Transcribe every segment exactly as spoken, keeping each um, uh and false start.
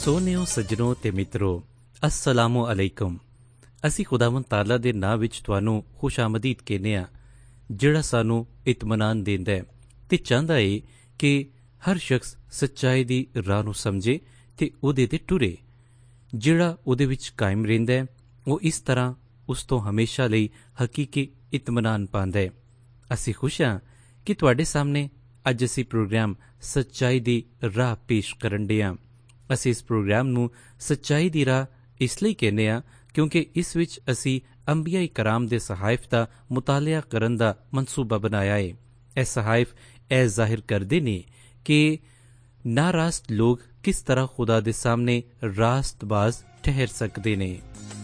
ਸੋਹਣਿਓ ਸੱਜਣੋ ਤੇ ਮਿੱਤਰੋ, अस्सलामु अलैकुम। ਅਸੀਂ ਖੁਦਾਵੰਦ ਤਾਲਾ ਦੇ ਨਾਂ ਵਿੱਚ ਤੁਹਾਨੂੰ ਖੁਸ਼ ਆਮਦੀਦ ਕਹਿੰਦੇ ਹਾਂ, ਜਿਹੜਾ ਸਾਨੂੰ ਇਤਮਾਨਾਨ ਦਿੰਦਾ ਹੈ ਅਤੇ ਚਾਹੁੰਦਾ ਏ ਕਿ ਹਰ ਸ਼ਖਸ ਸੱਚਾਈ ਦੀ ਰਾਹ ਨੂੰ ਸਮਝੇ ਅਤੇ ਉਹਦੇ 'ਤੇ ਟੁਰੇ। ਜਿਹੜਾ ਉਹਦੇ ਵਿੱਚ ਕਾਇਮ ਰਹਿੰਦਾ ਹੈ ਉਹ ਇਸ ਤਰ੍ਹਾਂ ਉਸ ਤੋਂ ਹਮੇਸ਼ਾ ਲਈ ਹਕੀਕੀ ਇਤਮਾਨਾਨ ਪਾਉਂਦਾ ਹੈ। ਅਸੀਂ ਖੁਸ਼ ਹਾਂ ਕਿ ਤੁਹਾਡੇ ਸਾਹਮਣੇ ਅੱਜ ਅਸੀਂ ਪ੍ਰੋਗਰਾਮ ਸੱਚਾਈ ਦੀ ਰਾਹ ਪੇਸ਼ ਕਰਨ ਡੇ ਹਾਂ। ਅਸੀਂ ਇਸ ਪ੍ਰੋਗਰਾਮ ਨੂੰ ਸੱਚਾਈ ਦੀ ਰਾਹ ਇਸ ਲਈ ਕਹਿੰਦੇ ਹਾਂ ਕਿਉਂਕਿ ਇਸ ਵਿੱਚ ਅਸੀਂ ਅੰਬੀਆ ਕਰਾਮ ਦੇ ਸਹਾਇਫ ਦਾ ਮੁਤਾਲਿਆ ਕਰਨ ਦਾ ਮਨਸੂਬਾ ਬਣਾਇਆ ਹੈ। ਇਹ ਸਹਾਇਫ ਇਹ ਜ਼ਾਹਿਰ ਕਰਦੇ ਨੇ ਕਿ ਨਾਰਾਸਤ ਲੋਕ ਕਿਸ ਤਰ੍ਹਾਂ ਖੁਦਾ ਦੇ ਸਾਹਮਣੇ ਰਾਸਤਬਾਜ਼ ਠਹਿਰ ਸਕਦੇ ਨੇ।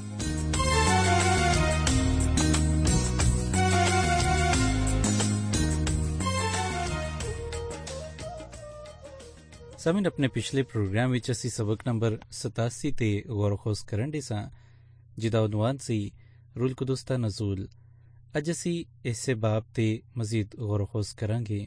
ਸਾਮਿਨ, ਆਪਣੇ ਪਿਛਲੇ ਪ੍ਰੋਗਰਾਮ ਵਿੱਚ ਅਸੀਂ ਸਬਕ ਨੰਬਰ ਸਤਾਸੀ ਤੇ ਗੌਰ ਖੋਜ਼ ਕਰਨ ਡੇ ਸਾਂ, ਜਿਹਦਾ ਉਨਵਾਨ ਸੀ ਰੂਲ ਕੁਦਸ ਦਾ ਨਜ਼ੂਲ। ਅੱਜ ਅਸੀਂ ਇਸੇ ਬਾਬ ਤੇ ਮਜ਼ੀਦ ਗੌਰ ਖੋਜ਼ ਕਰਾਂਗੇ।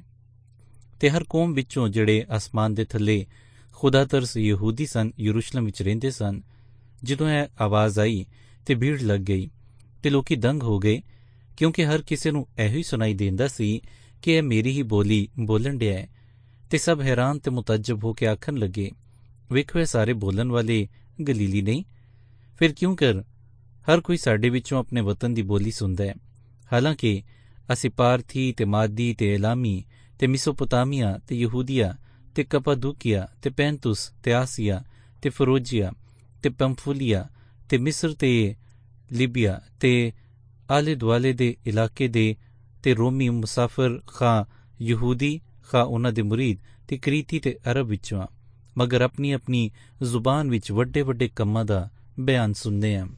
ਤੇ ਹਰ ਕੌਮ ਵਿੱਚੋਂ ਜਿਹੜੇ ਆਸਮਾਨ ਦੇ ਥੱਲੇ ਖੁਦਾ ਤਰਸ ਯਹੂਦੀ ਸਨ, ਯਰੂਸ਼ਲਮ ਵਿੱਚ ਰਹਿੰਦੇ ਸਨ, ਜਦੋਂ ਇਹ ਆਵਾਜ਼ ਆਈ ਤੇ ਭੀੜ ਲੱਗ ਗਈ ਤੇ ਲੋਕੀ ਦੰਗ ਹੋ ਗਏ, ਕਿਉਂਕਿ ਹਰ ਕਿਸੇ ਨੂੰ ਇਹੋ ਹੀ ਸੁਣਾਈ ਦਿੰਦਾ ਸੀ ਕਿ ਇਹ ਮੇਰੀ ਹੀ ਬੋਲੀ ਬੋਲਣ ਡਿਆ ਹੈ। ਤੇ ਸਭ ਹੈਰਾਨ ਤੇ ਮੁਤਅਜਬ ਹੋ ਕੇ ਆਖਣ ਲੱਗੇ, ਵੇਖੋ ਇਹ ਸਾਰੇ ਬੋਲਣ ਵਾਲੇ ਗਲੀਲੀ ਨਹੀਂ? ਫਿਰ ਕਿਉਂ ਕਰ ਹਰ ਕੋਈ ਸਾਡੇ ਵਿੱਚੋਂ ਆਪਣੇ ਵਤਨ ਦੀ ਬੋਲੀ ਸੁਣਦਾ ਹੈ? ਹਾਲਾਂਕਿ ਅਸੀਂ ਪਾਰਥੀ ਤੇ ਮਾਦੀ ਤੇ ਏਲਾਮੀ ਤੇ ਮਿਸੋਪੋਤਾਮੀਆ ਤੇ ਯਹੂਦੀਆ ਤੇ ਕਪਾਦੂਕੀਆ ਤੇ ਪੈਂਤੁਸ ਤੇ ਆਸੀਆ ਤੇ ਫਰੋਜੀਆ ਤੇ ਪੰਫੂਲੀਆ ਤੇ ਮਿਸਰ ਤੇ ਲੀਬੀਆ ਤੇ ਆਲੇ ਦੁਆਲੇ ਦੇ ਇਲਾਕੇ ਦੇ ਤੇ ਰੋਮੀ ਮੁਸਾਫਰ ਖਾਂ ਯਹੂਦੀ ਖਾਂ ਉਹਨਾਂ ਦੇ ਮੁਰੀਦ ਤੇ ਕਰੀਤੀ ਤੇ ਅਰਬ ਵਿੱਚੋਂ ਆ, ਮਗਰ ਆਪਣੀ ਆਪਣੀ ਜ਼ੁਬਾਨ ਵਿੱਚ ਵੱਡੇ ਵੱਡੇ ਕੰਮਾਂ ਦਾ ਬਿਆਨ ਸੁਣਦੇ ਆ।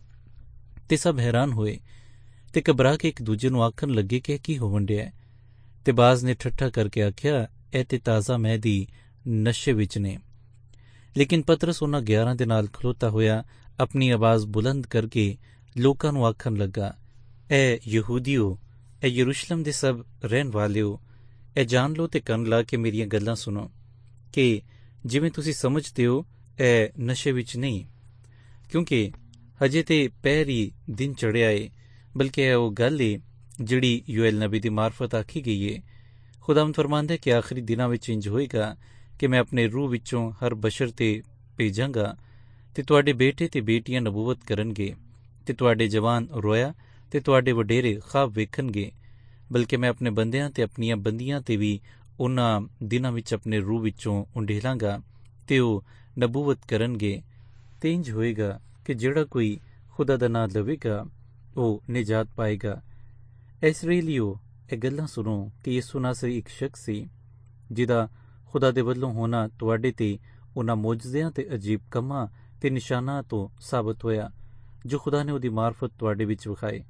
ਤੇ ਸਭ ਹੈਰਾਨ ਹੋਏ ਤੇ ਘਬਰਾ ਕੇ ਇੱਕ ਦੂਜੇ ਨੂੰ ਆਖਣ ਲੱਗੇ ਕਿ ਕੀ ਹੋਣ ਡਿਆ। ਤੇ ਬਾਜ਼ ਨੇ ਠੱਠਾ ਕਰਕੇ ਆਖਿਆ, ਇਹ ਤੇ ਤਾਜ਼ਾ ਮੈਦੀ ਨਸ਼ੇ ਵਿੱਚ ਨੇ। ਲੇਕਿਨ ਪਤਰਸ ਉਹਨਾਂ ਗਿਆਰਾਂ ਦੇ ਨਾਲ ਖਲੋਤਾ ਹੋਇਆ ਆਪਣੀ ਆਵਾਜ਼ ਬੁਲੰਦ ਕਰਕੇ ਲੋਕਾਂ ਨੂੰ ਆਖਣ ਲੱਗਾ, ਇਹ ਯਹੂਦੀਓ, ਇਹ ਯਰੂਸ਼ਲਮ ਦੇ ਸਭ ਰਹਿਣ ਵਾਲਿਓ, ਇਹ ਜਾਣ ਲਓ ਤੇ ਕੰਨ ਲਾ ਕੇ ਮੇਰੀਆਂ ਗੱਲਾਂ ਸੁਣੋ ਕਿ ਜਿਵੇਂ ਤੁਸੀਂ ਸਮਝਦੇ ਹੋ ਇਹ ਨਸ਼ੇ ਵਿੱਚ ਨਹੀਂ, ਕਿਉਂਕਿ ਹਜੇ ਤੇ ਪਹਿਰੀ ਦਿਨ ਚੜ੍ਹਿਆ ਏ, ਬਲਕਿ ਇਹ ਉਹ ਗੱਲ ਏ ਜਿਹੜੀ ਯੋਐਲ ਨਬੀ ਦੀ ਮਾਰਫਤ ਆਖੀ ਗਈ ਏ। ਖੁਦਾਵੰਦ ਫਰਮਾਂਦਾ ਕਿ ਆਖਰੀ ਦਿਨਾਂ ਵਿੱਚ ਇੰਜ ਹੋਏਗਾ ਕਿ ਮੈਂ ਆਪਣੇ ਰੂਹ ਵਿੱਚੋਂ ਹਰ ਬਸ਼ਰ ਤੇ ਭੇਜਾਂਗਾ ਤੇ ਤੁਹਾਡੇ ਬੇਟੇ ਤੇ ਬੇਟੀਆਂ ਨਬੂਵਤ ਕਰਨਗੇ ਤੇ ਤੁਹਾਡੇ ਜਵਾਨ ਰੋਇਆ ਤੇ ਤੁਹਾਡੇ ਵਡੇਰੇ ਖਾਬ ਵੇਖਣਗੇ, ਬਲਕਿ ਮੈਂ ਆਪਣੇ ਬੰਦਿਆਂ ਤੇ ਆਪਣੀਆਂ ਬੰਦੀਆਂ ਤੇ ਵੀ ਉਹਨਾਂ ਦਿਨਾਂ ਵਿੱਚ ਆਪਣੇ ਰੂਹ ਵਿੱਚੋਂ ਉੰਡੇਲਾਂਗਾ ਤੇ ਉਹ ਨਬੂਵਤ ਕਰਨਗੇ। ਤੇ ਇੰਜ ਹੋਏਗਾ ਕਿ ਜਿਹੜਾ ਕੋਈ ਖੁਦਾ ਦਾ ਨਾਂ ਲਵੇਗਾ ਉਹ ਨਿਜਾਤ ਪਾਏਗਾ। ਇਸਰਾਏਲੀਓ, ਇਹ ਗੱਲਾਂ ਸੁਣੋ ਕਿ ਯਿਸੂ ਨਾਸਰੀ ਇੱਕ ਸ਼ਖਸ ਸੀ ਜਿਹਦਾ ਖੁਦਾ ਦੇ ਵੱਲੋਂ ਹੋਣਾ ਤੁਹਾਡੇ ਤੇ ਉਹਨਾਂ ਮੌਜਜ਼ਿਆਂ ਤੇ ਅਜੀਬ ਕੰਮਾਂ ਤੇ ਨਿਸ਼ਾਨਾਂ ਤੋਂ ਸਾਬਤ ਹੋਇਆ ਜੋ ਖੁਦਾ ਨੇ ਉਹਦੀ ਮਾਰਫਤ ਤੁਹਾਡੇ ਵਿੱਚ ਵਿਖਾਏ।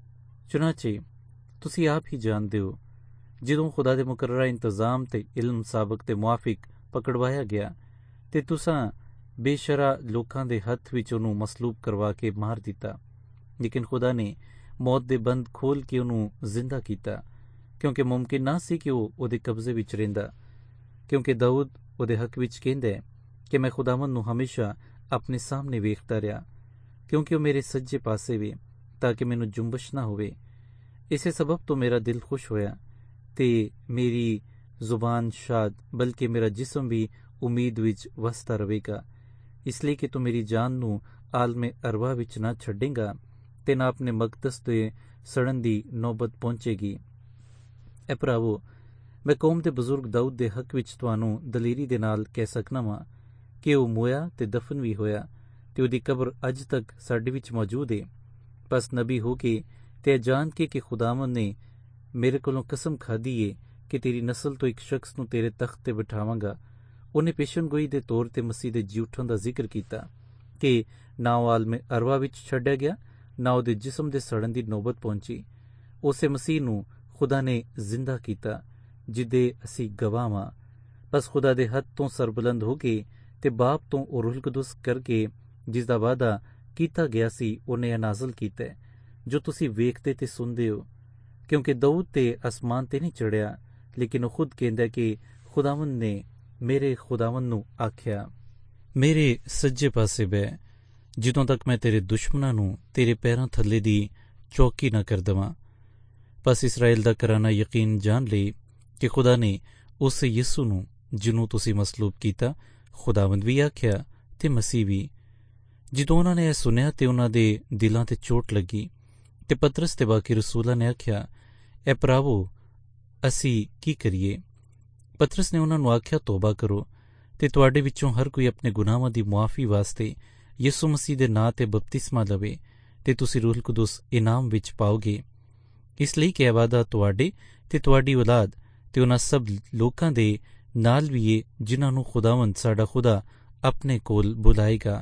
ਚੁਨਾਚੇ ਤੁਸੀਂ ਆਪ ਹੀ ਜਾਣਦੇ ਹੋ, ਜਦੋਂ ਖੁਦਾ ਦੇ ਮੁਕਰਰਾ ਇੰਤਜ਼ਾਮ ਤੇ ਇਲਮ ਸਾਬਕ ਦੇ ਮੁਆਫਿਕ ਪਕੜਵਾਇਆ ਗਿਆ ਤੇ ਤੁਸਾਂ ਬੇਸ਼ਰਾ ਲੋਕਾਂ ਦੇ ਹੱਥ ਵਿੱਚ ਉਹਨੂੰ ਮਸਲੂਬ ਕਰਵਾ ਕੇ ਮਾਰ ਦਿੱਤਾ, ਲੇਕਿਨ ਖੁਦਾ ਨੇ ਮੌਤ ਦੇ ਬੰਦ ਖੋਲ ਕੇ ਉਹਨੂੰ ਜ਼ਿੰਦਾ ਕੀਤਾ, ਕਿਉਂਕਿ ਮੁਮਕਿਨ ਨਾ ਸੀ ਕਿ ਉਹ ਉਹਦੇ ਕਬਜ਼ੇ ਵਿੱਚ ਰਹਿੰਦਾ। ਕਿਉਂਕਿ ਦਾਊਦ ਉਹਦੇ ਹੱਕ ਵਿੱਚ ਕਹਿੰਦਾ ਹੈ ਕਿ ਮੈਂ ਖੁਦਾਵੰਦ ਨੂੰ ਹਮੇਸ਼ਾ ਆਪਣੇ ਸਾਹਮਣੇ ਵੇਖਦਾ ਰਿਹਾ, ਕਿਉਂਕਿ ਉਹ ਮੇਰੇ ਸੱਜੇ ਪਾਸੇ ਵੇ ਤਾਂ ਕਿ ਮੈਨੂੰ ਜੁੰਬਸ਼ ਨਾ ਹੋਵੇ। ਇਸੇ ਸਬਬ ਤੋਂ ਮੇਰਾ ਦਿਲ ਖੁਸ਼ ਹੋਇਆ ਤੇ ਮੇਰੀ ਜ਼ੁਬਾਨ ਸ਼ਾਦ, ਬਲਕਿ ਮੇਰਾ ਜਿਸਮ ਵੀ ਉਮੀਦ ਵਿੱਚ ਵਸਦਾ ਰਹੇਗਾ, ਇਸ ਲਈ ਕਿ ਤੂੰ ਮੇਰੀ ਜਾਨ ਨੂੰ ਆਲਮੇ ਅਰਵਾ ਵਿੱਚ ਨਾ ਛੱਡੇਗਾ ਤੇ ਨਾ ਆਪਣੇ ਮਕਦਸ ਦੇ ਸੜਨ ਦੀ ਨੌਬਤ ਪਹੁੰਚੇਗੀ। ਐ ਭਰਾਵੋ, ਮੈਂ ਕੌਮ ਦੇ ਬਜ਼ੁਰਗ ਦਾਊਦ ਦੇ ਹੱਕ ਵਿੱਚ ਤੁਹਾਨੂੰ ਦਲੇਰੀ ਦੇ ਨਾਲ ਕਹਿ ਸਕਣਾ ਵਾਂ ਕਿ ਉਹ ਮੋਇਆ ਤੇ ਦਫਨ ਵੀ ਹੋਇਆ ਤੇ ਉਹਦੀ ਕਬਰ ਅੱਜ ਤੱਕ ਸਾਡੇ ਵਿੱਚ ਮੌਜੂਦ ਹੈ। ਬਸ ਨਬੀ ਹੋ ਕੇ ਤੇ ਜਾਣ ਕੇ ਕਿ ਖੁਦਾਵੰਦ ਨੇ ਮੇਰੇ ਕੋਲੋਂ ਕਸਮ ਖਾਧੀ ਏ ਕਿ ਤੇਰੀ ਨਸਲ ਤੋਂ ਇੱਕ ਸ਼ਖਸ ਨੂੰ ਤੇਰੇ ਤਖਤ ਤੇ ਬਿਠਾਵਾਂਗਾ। ਉਹਨੇ ਪੇਸ਼ਨਗੋਈ ਦੇ ਤੌਰ ਤੇ ਮਸੀਹ ਦੇ ਜੀ ਉੱਠਣ ਦਾ ਜ਼ਿਕਰ ਕੀਤਾ ਕਿ ਨਾ ਉਹ ਆਲਮੇ ਅਰਵਾ ਵਿੱਚ ਛੱਡਿਆ ਗਿਆ, ਨਾ ਉਹਦੇ ਜਿਸਮ ਦੇ ਸੜਨ ਦੀ ਨੌਬਤ ਪਹੁੰਚੀ। ਉਸੇ ਮਸੀਹ ਨੂੰ ਖੁਦਾ ਨੇ ਜ਼ਿੰਦਾ ਕੀਤਾ ਜਿਹਦੇ ਅਸੀਂ ਗਵਾਹ ਵਾਂ। ਬਸ ਖੁਦਾ ਦੇ ਹੱਥ ਤੋਂ ਸਰਬੁਲੰਦ ਹੋ ਕੇ ਤੇ ਬਾਪ ਤੋਂ ਉਹ ਰੂਹੁਲ ਕੁਦਸ ਕਰਕੇ ਜਿਸ ਦਾ ਵਾਅਦਾ ਕੀਤਾ ਗਿਆ ਸੀ ਉਹਨੇ ਇਹ ਨਾਜ਼ਲ ਕੀਤਾ ਜੋ ਤੁਸੀਂ ਵੇਖਦੇ ਤੇ ਸੁਣਦੇ ਹੋ। ਕਿਉਂਕਿ ਦਾਊਦ ਤੇ ਅਸਮਾਨ ਤੇ ਨਹੀਂ ਚੜਿਆ, ਲੇਕਿਨ ਉਹ ਖੁਦ ਕਹਿੰਦਾ ਕਿ ਖੁਦਾਵੰਦ ਨੇ ਮੇਰੇ ਖੁਦਾਵੰਦ ਨੂੰ ਆਖਿਆ। ਮੇਰੇ ਸੱਜੇ ਪਾਸੇ ਬਹਿ, ਜਦੋਂ ਤੱਕ ਮੈਂ ਤੇਰੇ ਦੁਸ਼ਮਣਾਂ ਨੂੰ ਤੇਰੇ ਪੈਰਾਂ ਥੱਲੇ ਦੀ ਚੌਕੀ ਨਾ ਕਰ ਦੇਵਾਂ। ਬਸ ਇਸਰਾਏਲ ਦਾ ਘਰਾਨਾ ਯਕੀਨ ਜਾਣ ਲਈ ਕਿ ਖੁਦਾ ਨੇ ਉਸ ਯਿਸੂ ਨੂੰ ਜਿਹਨੂੰ ਤੁਸੀਂ ਮਸਲੂਬ ਕੀਤਾ ਖੁਦਾਵੰਦ ਵੀ ਆਖਿਆ ਤੇ ਮਸੀਹ ਵੀ। ਜਦੋਂ ਉਹਨਾਂ ਨੇ ਇਹ ਸੁਣਿਆ ਤੇ ਉਹਨਾਂ ਦੇ ਦਿਲਾਂ ਤੇ ਚੋਟ ਲੱਗੀ ਤੇ ਪਤਰਸ ਤੇ ਬਾਕੀ ਰਸੂਲਾਂ ਨੇ ਆਖਿਆ, ਐ ਭਰਾਵੋ, ਅਸੀਂ ਕੀ ਕਰੀਏ? ਪਤਰਸ ਨੇ ਉਹਨਾਂ ਨੂੰ ਆਖਿਆ, ਤੋਬਾ ਕਰੋ ਤੇ ਤੁਹਾਡੇ ਵਿੱਚੋਂ ਹਰ ਕੋਈ ਆਪਣੇ ਗੁਨਾਹਾਂ ਦੀ ਮੁਆਫੀ ਵਾਸਤੇ ਯਿਸੂ ਮਸੀਹ ਦੇ ਨਾਂ ਤੇ ਬਪਤਿਸਮਾ ਲਵੇ ਤੇ ਤੁਸੀਂ ਰੂਹੁਲ ਕੁਦਸ ਇਨਾਮ ਵਿੱਚ ਪਾਓਗੇ। ਇਸ ਲਈ ਕਿ ਇਹ ਵਾਅਦਾ ਤੁਹਾਡੇ ਤੇ ਤੁਹਾਡੀ ਔਲਾਦ ਤੇ ਉਹਨਾਂ ਸਭ ਲੋਕਾਂ ਦੇ ਨਾਲ ਵੀ ਏ ਜਿਨ੍ਹਾਂ ਨੂੰ ਖੁਦਾਵੰਦ ਸਾਡਾ ਖੁਦਾ ਆਪਣੇ ਕੋਲ ਬੁਲਾਏਗਾ।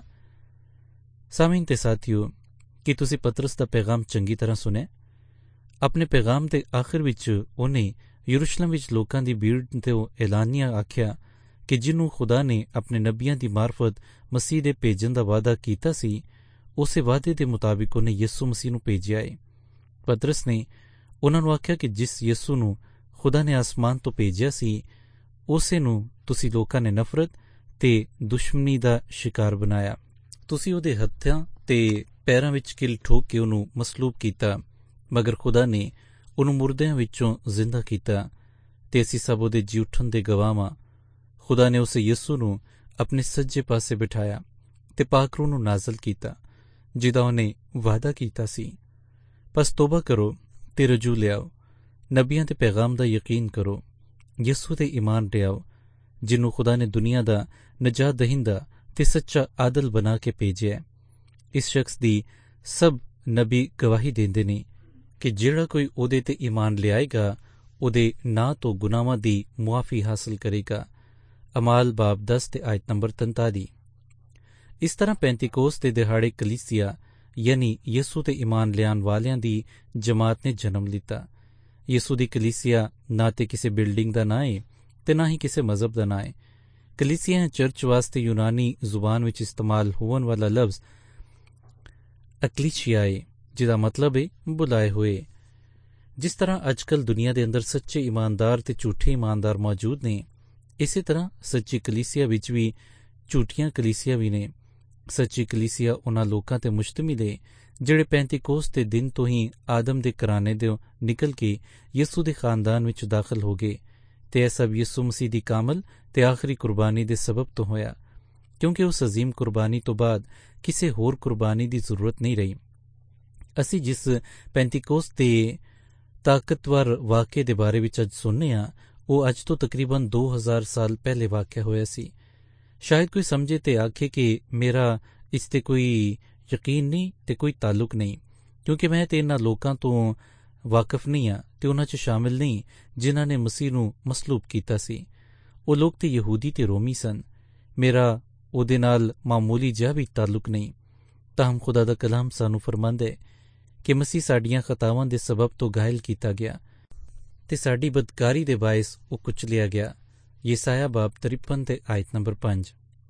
ਸਾਮੀਨ ਤੇ ਸਾਥੀਓ, ਕੀ ਤੁਸੀਂ ਪਤਰਸ ਦਾ ਪੈਗਾਮ ਚੰਗੀ ਤਰ੍ਹਾਂ ਸੁਣਿਆ? ਆਪਣੇ ਪੈਗਾਮ ਦੇ ਆਖਿਰ ਵਿੱਚ ਉਹਨੇ ਯਰੂਸ਼ਲਮ ਵਿੱਚ ਲੋਕਾਂ ਦੀ ਭੀੜ ਤੋਂ ਐਲਾਨੀਆ ਆਖਿਆ ਕਿ ਜਿਹਨੂੰ ਖੁਦਾ ਨੇ ਆਪਣੇ ਨਬੀਆਂ ਦੀ ਮਾਰਫਤ ਮਸੀਹ ਦੇ ਭੇਜਣ ਦਾ ਵਾਅਦਾ ਕੀਤਾ ਸੀ, ਉਸੇ ਵਾਅਦੇ ਦੇ ਮੁਤਾਬਿਕ ਉਹਨੇ ਯਿਸੂ ਮਸੀਹ ਨੂੰ ਭੇਜਿਆ ਏ। ਪਤਰਸ ਨੇ ਉਹਨਾਂ ਨੂੰ ਆਖਿਆ ਕਿ ਜਿਸ ਯਿਸੂ ਨੂੰ ਖੁਦਾ ਨੇ ਆਸਮਾਨ ਤੋਂ ਭੇਜਿਆ ਸੀ, ਉਸੇ ਨੂੰ ਤੁਸੀਂ ਲੋਕਾਂ ਨੇ ਨਫ਼ਰਤ ਤੇ ਦੁਸ਼ਮਣੀ ਦਾ ਸ਼ਿਕਾਰ ਬਣਾਇਆ। ਤੁਸੀਂ ਉਹਦੇ ਹੱਥਾਂ ਤੇ ਪੈਰਾਂ ਵਿੱਚ ਕਿਲ ਠੋਕ ਕੇ ਉਹਨੂੰ ਮਸਲੂਬ ਕੀਤਾ, ਮਗਰ ਖੁਦਾ ਨੇ ਉਹਨੂੰ ਮੁਰਦਿਆਂ ਵਿੱਚੋਂ ਜ਼ਿੰਦਾ ਕੀਤਾ ਤੇ ਅਸੀਂ ਸਭ ਉਹਦੇ ਜੀ ਉੱਠਣ ਦੇ ਗਵਾਹਾਂ। ਖੁਦਾ ਨੇ ਉਸ ਯਿਸੂ ਨੂੰ ਆਪਣੇ ਸੱਜੇ ਪਾਸੇ ਬਿਠਾਇਆ ਤੇ ਪਾਕ ਰੂਹ ਨੂੰ ਨਾਜ਼ਲ ਕੀਤਾ ਜਿਹਦਾ ਉਹਨੇ ਵਾਅਦਾ ਕੀਤਾ ਸੀ। ਬਸ ਤੋਬਾ ਕਰੋ ਤੇ ਰਜੂ ਲਿਆਓ, ਨਬੀਆਂ ਦੇ ਪੈਗਾਮ ਦਾ ਯਕੀਨ ਕਰੋ, ਯਿਸੂ ਤੇ ਈਮਾਨ ਲਿਆਓ ਜਿਹਨੂੰ ਖੁਦਾ ਨੇ ਦੁਨੀਆ ਦਾ ਨਜਾਤ ਦਹਿੰਦਾ ਤੇ ਸੱਚਾ ਆਦਲ ਬਣਾ ਕੇ ਭੇਜਿਆ। ਇਸ ਸ਼ਖਸ ਦੀ ਸਭ ਨਬੀ ਗਵਾਹੀ ਦਿੰਦੇ ਨੇ ਕਿ ਜਿਹੜਾ ਕੋਈ ਉਹਦੇ ਤੇ ਈਮਾਨ ਲਿਆਏਗਾ ਉਹਦੇ ਨਾਂ ਤੋਂ ਗੁਨਾਹਾਂ ਦੀ ਮੁਆਫੀ ਹਾਸਲ ਕਰੇਗਾ। ਅਮਾਲ ਬਾਬ ਦਸ ਤੇ ਆਇਤ ਨੰਬਰ ਤੈਂਤਾਲੀ। ਇਸ ਤਰ੍ਹਾਂ ਪੈਂਤੀਕੋਸ ਦੇ ਦਿਹਾੜੇ ਕਲੀਸਿਆ ਯਾਨੀ ਯਿਸੂ ਤੇ ਈਮਾਨ ਲਿਆਉਣ ਵਾਲਿਆਂ ਦੀ ਜਮਾਤ ਨੇ ਜਨਮ ਲਿੱਤਾ। ਯਿਸੂ ਦੀ ਕਲੀਸਿਆ ਨਾ ਤੇ ਕਿਸੇ ਬਿਲਡਿੰਗ ਦਾ ਨਾਂ ਏ ਤੇ ਨਾ ਹੀ ਕਿਸੇ ਮਜ਼ਹਬ ਦਾ ਨਾਂ ਏ। ਕਲੀਸਿਆ ਚਰਚ ਵਾਸਤੇ ਯੂਨਾਨੀ ਜ਼ੁਬਾਨ ਵਿੱਚ ਇਸਤੇਮਾਲ ਹੋਣ ਵਾਲਾ ਲਫ਼ਜ਼ ਅਕਲੀਸ਼ੀਆ ਏ, ਜਿਹਦਾ ਮਤਲਬ ਏ ਬੁਲਾਏ ਹੋਏ। ਜਿਸ ਤਰ੍ਹਾਂ ਅੱਜ ਕੱਲ੍ਹ ਦੁਨੀਆ ਦੇ ਅੰਦਰ ਸੱਚੇ ਈਮਾਨਦਾਰ ਤੇ ਝੂਠੇ ਈਮਾਨਦਾਰ ਮੌਜੂਦ ਨੇ, ਇਸੇ ਤਰ੍ਹਾਂ ਸੱਚੀ ਕਲੀਸਿਆ ਵਿੱਚ ਵੀ ਝੂਠੀਆਂ ਕਲੀਸਿਆ ਵੀ ਨੇ। ਸੱਚੀ ਕਲੀਸਿਆ ਉਹਨਾਂ ਲੋਕਾਂ ਤੇ ਮੁਸ਼ਤਮਿਲ ਏ ਜਿਹੜੇ ਪੈਂਤੀਕੋਸ ਦੇ ਦਿਨ ਤੋਂ ਹੀ ਆਦਮ ਦੇ ਘਰਾਣੇ ਤੋਂ ਨਿਕਲ ਕੇ ਯਿਸੂ ਦੇ ਖਾਨਦਾਨ ਵਿੱਚ ਦਾਖਲ ਹੋ ਗਏ ਤੇ ਇਹ ਸਭ ਯਿਸੂ ਮਸੀਹ ਦੀ ਕਾਮਲ ਤੇ ਆਖਰੀ ਕੁਰਬਾਨੀ ਦੇ ਸਬਬ ਤੋਂ ਹੋਇਆ, ਕਿਉਂਕਿ ਉਸ ਅਜ਼ੀਮ ਕੁਰਬਾਨੀ ਤੋਂ ਬਾਅਦ ਕਿਸੇ ਹੋਰ ਕੁਰਬਾਨੀ ਦੀ ਜ਼ਰੂਰਤ ਨਹੀਂ ਰਹੀ। ਅਸੀਂ ਜਿਸ ਪੈਂਤੀਕੋਸ ਦੇ ਤਾਕਤਵਰ ਵਾਕਿਏ ਦੇ ਬਾਰੇ ਵਿੱਚ ਅੱਜ ਸੁਣਨੇ ਹਾਂ, ਉਹ ਅੱਜ ਤੋਂ ਤਕਰੀਬਨ ਦੋ ਹਜ਼ਾਰ ਸਾਲ ਪਹਿਲੇ ਵਾਕਿਆ ਹੋਇਆ ਸੀ। ਸ਼ਾਇਦ ਕੋਈ ਸਮਝੇ ਤੇ ਆਖੇ ਕਿ ਮੇਰਾ ਇਸ ਤੇ ਕੋਈ ਯਕੀਨ ਨਹੀਂ ਤੇ ਕੋਈ ਤਾਲੁਕ ਨਹੀਂ, ਕਿਉਂਕਿ ਮੈਂ ਤੇ ਇਹਨਾਂ ਲੋਕਾਂ ਤੋਂ ਵਾਕਫ ਨਹੀਂ ਹਾਂ ਤੇ ਉਹਨਾਂ 'ਚ ਸ਼ਾਮਿਲ ਨਹੀਂ ਜਿਨ੍ਹਾਂ ਨੇ ਮਸੀਹ ਨੂੰ ਮਸਲੂਬ ਕੀਤਾ ਸੀ। ਉਹ ਲੋਕ ਤੇ ਯਹੂਦੀ ਤੇ ਰੋਮੀ ਸਨ। ਮੇਰਾ ਉਹਦੇ ਨਾਲ ਮਾਮੂਲੀ ਜਿਹਾ ਵੀ ਤਾਲੁਕ ਨਹੀਂ। ਤਾਹਮ ਖੁਦਾ ਦਾ ਕਲਾਮ ਸਾਨੂੰ ਫਰਮਾਂਦਾ ਹੈ ਕਿ ਮਸੀਹ ਸਾਡੀਆਂ ਖਤਾਵਾਂ ਦੇ ਸਬਬ ਤੋਂ ਘਾਇਲ ਕੀਤਾ ਗਿਆ ਤੇ ਸਾਡੀ ਬਦਕਾਰੀ ਦੇ ਬਾਇਸ ਉਹ ਕੁਚਲਿਆ ਗਿਆ। ਯਸਾਇਆ ਬਾਬ ਤ੍ਰਿਪਨ ਤੇ ਆਇਤ ਨੰਬਰ ਪੰਜ।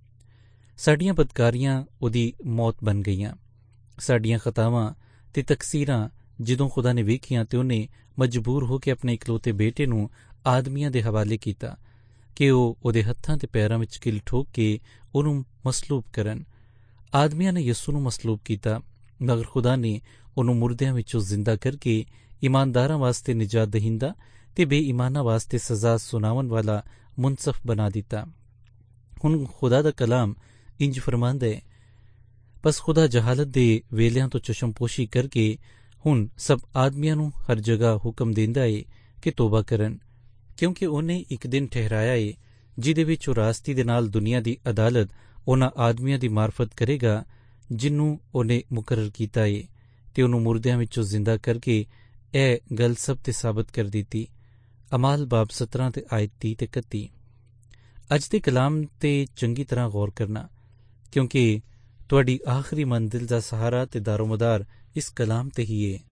ਸਾਡੀਆਂ ਬਦਕਾਰੀਆਂ ਉਹਦੀ ਮੌਤ ਬਣ ਗਈਆਂ। ਸਾਡੀਆਂ ਖਤਾਵਾਂ ਤੇ ਤਕਸੀਰਾਂ ਜਦੋਂ ਖੁਦਾ ਨੇ ਵੇਖੀਆਂ ਤੇ ਉਹਨੇ ਮਜਬੂਰ ਹੋ ਕੇ ਆਪਣੇ ਇਕਲੌਤੇ ਬੇਟੇ ਨੂੰ ਆਦਮੀਆਂ ਦੇ ਹਵਾਲੇ ਕੀਤਾ ਕਿ ਉਹ ਉਹਦੇ ਹੱਥਾਂ ਤੇ ਪੈਰਾਂ ਵਿੱਚ ਕਿਲ ਠੋਕ ਕੇ ਉਹਨੂੰ ਮਸਲੂਬ ਕਰਨ। ਆਦਮੀਆਂ ਨੇ ਯਿਸੂ ਨੂੰ ਮਸਲੂਬ ਕੀਤਾ, ਮਗਰ ਖੁਦਾ ਨੇ ਉਹਨੂੰ ਮੁਰਦਿਆਂ ਵਿੱਚੋਂ ਜ਼ਿੰਦਾ ਕਰਕੇ ਈਮਾਨਦਾਰਾਂ ਵਾਸਤੇ ਨਿਜਾਤ ਦਹਿੰਦਾ ਤੇ ਬੇਈਮਾਨਾਂ ਵਾਸਤੇ ਸਜ਼ਾ ਸੁਣਾਉਣ ਵਾਲਾ ਮੁਨਸਫ ਬਣਾ ਦਿੱਤਾ। ਹੁਣ ਖੁਦਾ ਦਾ ਕਲਾਮ ਇੰਜ ਫਰਮਾਂਦਾ ਹੈ, ਬਸ ਖੁਦਾ ਜਹਾਲਤ ਦੇ ਵੇਲਿਆਂ ਤੋਂ ਚਸ਼ਮਪੋਸ਼ੀ ਕਰਕੇ ਹੁਣ ਸਭ ਆਦਮੀਆਂ ਨੂੰ ਹਰ ਜਗ੍ਹਾ ਹੁਕਮ ਦਿੰਦਾ ਏ ਕਿ ਤੋਬਾ ਕਰਨ, ਕਿਉਂਕਿ ਉਹਨੇ ਇੱਕ ਦਿਨ ਠਹਿਰਾਇਆ ਏ ਜਿਹਦੇ ਵਿੱਚ ਉਹ ਰਾਸਤੀ ਦੇ ਨਾਲ ਦੁਨੀਆ ਦੀ ਅਦਾਲਤ ਉਹਨਾਂ ਆਦਮੀਆਂ ਦੀ ਮਾਰਫਤ ਕਰੇਗਾ ਜਿਹਨੂੰ ਉਹਨੇ ਮੁਕਰਰ ਕੀਤਾ ਏ ਤੇ ਉਹਨੂੰ ਮੁਰਦਿਆਂ ਵਿੱਚੋਂ ਜ਼ਿੰਦਾ ਕਰਕੇ ਇਹ ਗੱਲ ਸਭ ਤੇ ਸਾਬਤ ਕਰ ਦਿੱਤੀ। ਅਮਾਲ ਬਾਬ ਸਤਰਾਂ ਤੇ ਆਇਤ ਤੀਹ ਤੇ ਇਕੱਤੀ। ਅੱਜ ਦੇ ਕਲਾਮ ਤੇ ਚੰਗੀ ਤਰ੍ਹਾਂ ਗੌਰ ਕਰਨਾ, ਕਿਉਂਕਿ ਤੁਹਾਡੀ ਆਖਰੀ ਮੰਜ਼ਿਲ ਦਾ ਸਹਾਰਾ ਤੇ ਦਾਰੋਮਦਾਰ ਇਸ ਕਲਾਮ ਤੇ ਹੀ ਏ।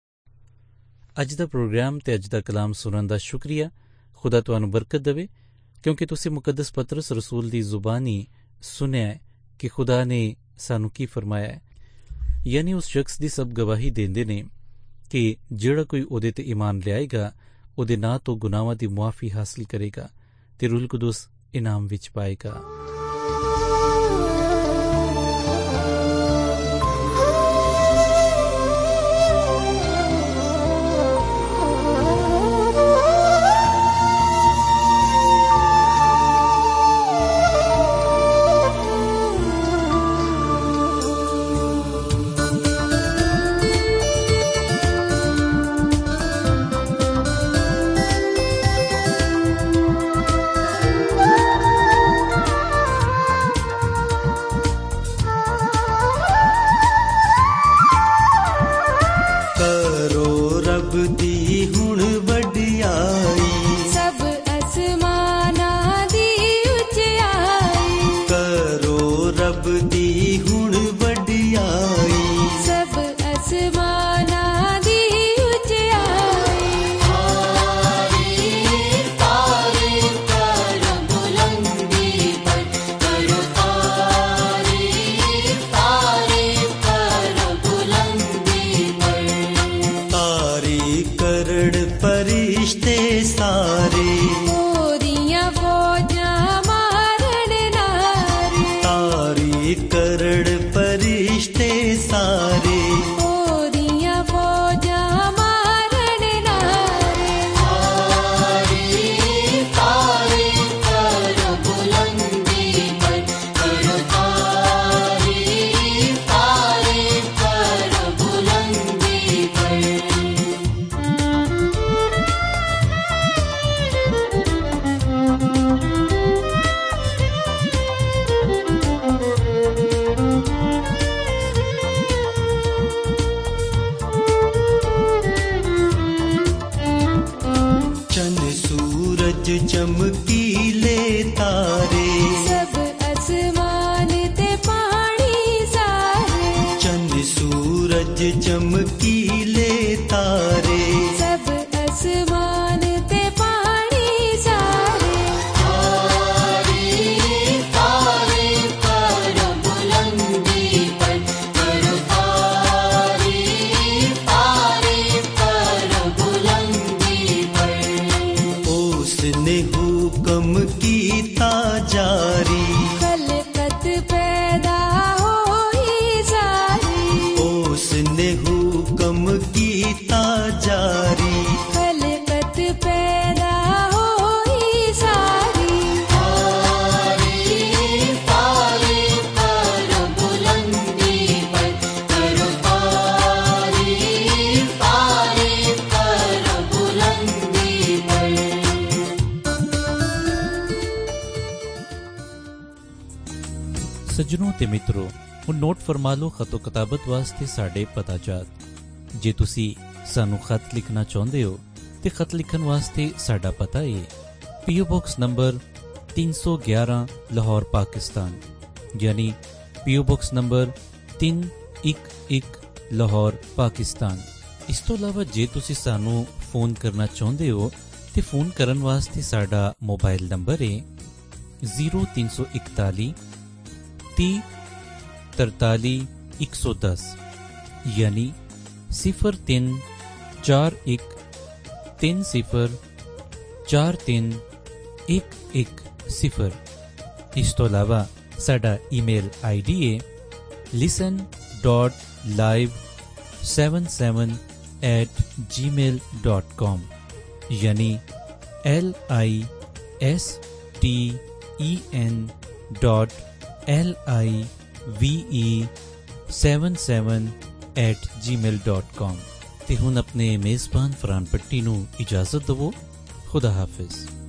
ਅੱਜ ਦਾ ਪ੍ਰੋਗਰਾਮ ਤੇ ਅੱਜ ਦਾ ਕਲਾਮ ਸੁਣਨ ਦਾ ਸ਼ੁਕਰੀਆ। ਖੁਦਾ ਤੁਹਾਨੂੰ ਬਰਕਤ ਦੇਵੇ, ਕਿਉਂਕਿ ਤੁਸੀਂ ਮੁਕੱਦਸ ਪਤਰਸ ਰਸੂਲ ਦੀ ਜ਼ੁਬਾਨੀ ਸੁਣਿਆ ਹੈ ਕਿ ਖੁਦਾ ਨੇ ਸਾਨੂੰ ਕੀ ਫਰਮਾਇਆ ਹੈ। ਯਾਨੀ ਉਸ ਸ਼ਖਸ ਦੀ ਸਭ ਗਵਾਹੀ ਦਿੰਦੇ ਨੇ ਕਿ ਜਿਹੜਾ ਕੋਈ ਉਹਦੇ ਤੇ ਈਮਾਨ ਲਿਆਏਗਾ ਉਹਦੇ ਨਾਂ ਤੋਂ ਗੁਨਾਹਾਂ ਦੀ ਮੁਆਫੀ ਹਾਸਲ ਕਰੇਗਾ ਤੇ ਰੂਹੁਲ ਕੁਦਸ ਇਨਾਮ ਵਿੱਚ ਪਾਏਗਾ। दी हुण वडियाई, सब असमाना दी उचियाई, करो रब दी हुण वडियाई, सब असमाना दी उचियाई। तारीफ तारीफ करो बुलंदी पर, करो तारीफ तारीफ करो बुलंदी पर। तारी करड़ परिश्ते सारे, ओदियां फौजां मारन नारे, तारी करड़ परिश्ते सारे, ओदियां फौजां मारन नारे। तारीफ तारीफ करो बुलंदी पर, करो तारीफ तारीफ करो बुलंदी पर। चन सूरज चमकीले तारे, सब असमान ते पानी सारे, चन सूरज चमकीले तारे, सब असमान ते पानी सारे। तारीफ तारीफ करो बुलंदी पर, करो तारीफ तारीफ करो बुलंदी पर। उसने हुक्म कीता जारी, खलकत पैदा होई सारी, उसने हुक्म कीता जारी, खलकत पैदा होई सारी। तारीफ तारीफ करो बुलंदी पर, करो तारीफ तारीफ करो बुलंदी पर। ਸੱਜਣੋ ਤੇ ਮਿੱਤਰੋ, ਹੁਣ ਨੋਟ ਫਰਮਾ ਲਓ ਖਤੋ ਕਿਤਾਬਤ ਵਾਸਤੇ ਸਾਡੇ ਪਤਾ ਜਾਤ। ਜੇ ਤੁਸੀਂ ਸਾਨੂੰ ਖਤ ਲਿਖਣਾ ਚਾਹੁੰਦੇ ਹੋ ਤੇ ਖਤ ਲਿਖਣ ਵਾਸਤੇ ਸਾਡਾ ਪਤਾ ਹੈ ਪੀਓ ਬਾਕਸ ਨੰਬਰ तीन सौ ग्यारह ਲਾਹੌਰ ਪਾਕਿਸਤਾਨ, ਯਾਨੀ ਪੀਓ ਬਾਕਸ ਨੰਬਰ तीन एक एक ਲਾਹੌਰ ਪਾਕਿਸਤਾਨ। ਇਸ ਤੋਂ ਇਲਾਵਾ ਜੇ ਤੁਸੀਂ ਸਾਨੂੰ ਫੋਨ ਕਰਨਾ ਚਾਹੁੰਦੇ ਹੋ ਤੇ ਫੋਨ ਕਰਨ ਵਾਸਤੇ ਸਾਡਾ ਮੋਬਾਈਲ ਨੰਬਰ ਹੈ ਜ਼ੀਰੋ तीन सौ इकतालीस तीस तरतालीस एक सौ दस, यानी सिफर तीन चार एक तीन सिफर चार तीन एक एक सिफर। इस तो अलावा साडा ईमेल आई डी है listen dot live seven seven eight gmail dot com, यानी L I S T E N dot L I V E seven seven eight gmail dot com. ते हुण अपने मेज़बान फरहान पट्टी नूं इजाज़त दवो। खुदा हाफिज़।